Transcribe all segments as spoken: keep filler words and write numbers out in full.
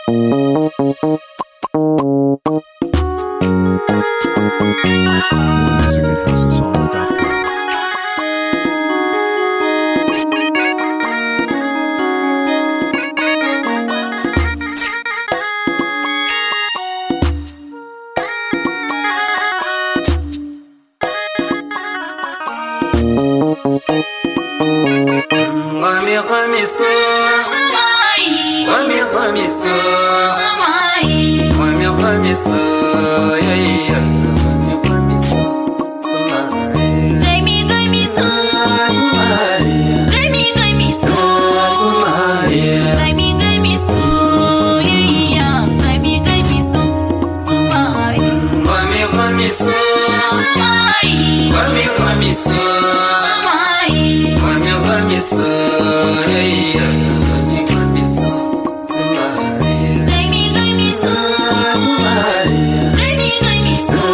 Wami qamisu Wami qamisu Wami qamisu ya ya Wami qamisu Gami qamisu Gami qamisu Gami qamisu ya ya Gami qamisu Wami qamisu Wami qamisu Wami qamisu ya ya Wami qamisu Gami qamisu Gami qamisu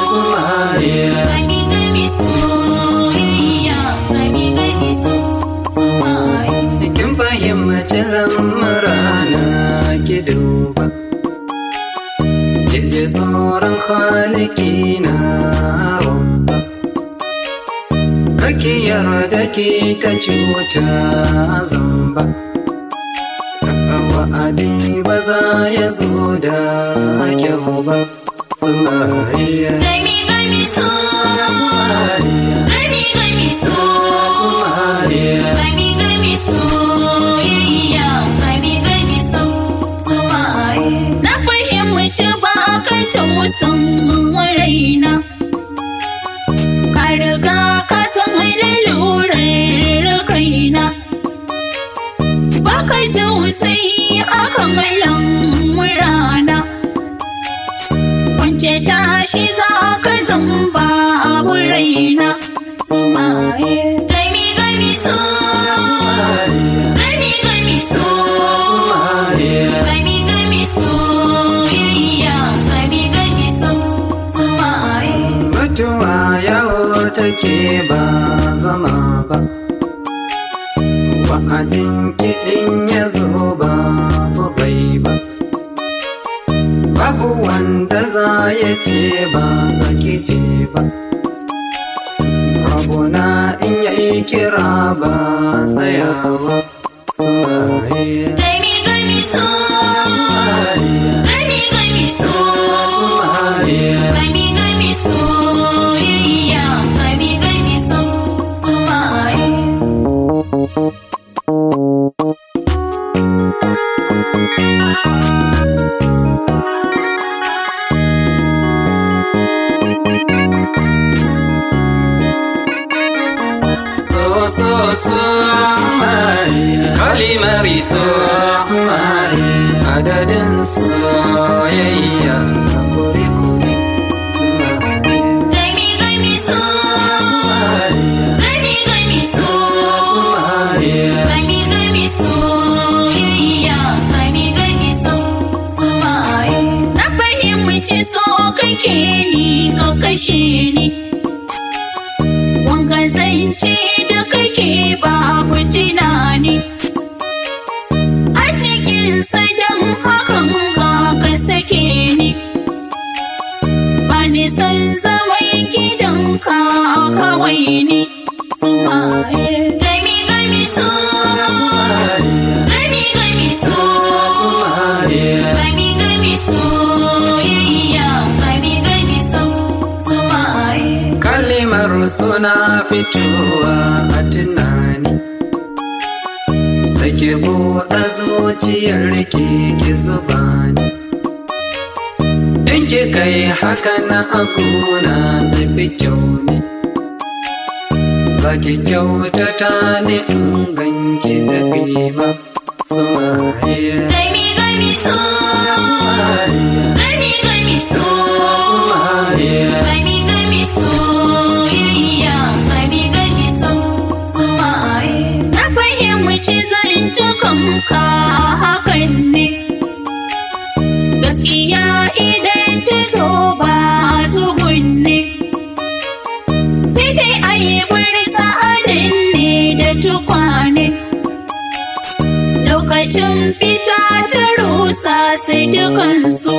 Gami qamisu ya ya Gami qamisu Kin fahimci lamurana ki duba ki ji tsoron Khaliki na Rabba kake yarda ki ta cuta zamba wa'adi ba za ya zo da kyau ba Sumariya Gami qamisu Gami qamisu Sumariya Gami qamisu ya ya Gami qamisu Na fahimci ba ka tausan raina ka riga ka san lalurar kaina ba ka tausayi akan lamurana wance tashi za ka zamba abu raina gami gami so gami gami so gami gami so iya gami gami so mutuwa yawo take ba zama ba wa'adin ki in ya zo ba bai ba babu wanda za ya ce ba za ki ce ba rabona in ya yi kira ba tsaya ba Sumariya gami gami so gami gami so Sumariya gami gami so iya gami gami so So so so Sumariya kalimari so Sumariya adadin soyayya kuri kuri gami gami so gami gami so Sumariya gami gami so iya gami gami so na fahimci so kake ni ka kashe ni wanga zance da kake babu tunani a cikin sadan hakan ga ka sake ni ba ni san zaman gidanka kawai ni gami gami so gami gami so gami gami so iya gami gami so kalimar suna fitowa a tunani sake buɗe zuciyar ki ki zuba ni in ki kai haka na aguna zai fi kyau ne za ki kyautata ni in ganki da kima Sumariya gami gami so gami gami so Sumariya gami gami so iya gami gami so na fahimci zantukan ka hakan ne gaskiya idan ta zo ba tsugunne sai dai a yi bursa adan ne da tukwane lokacin fita ta rusa sai dukansu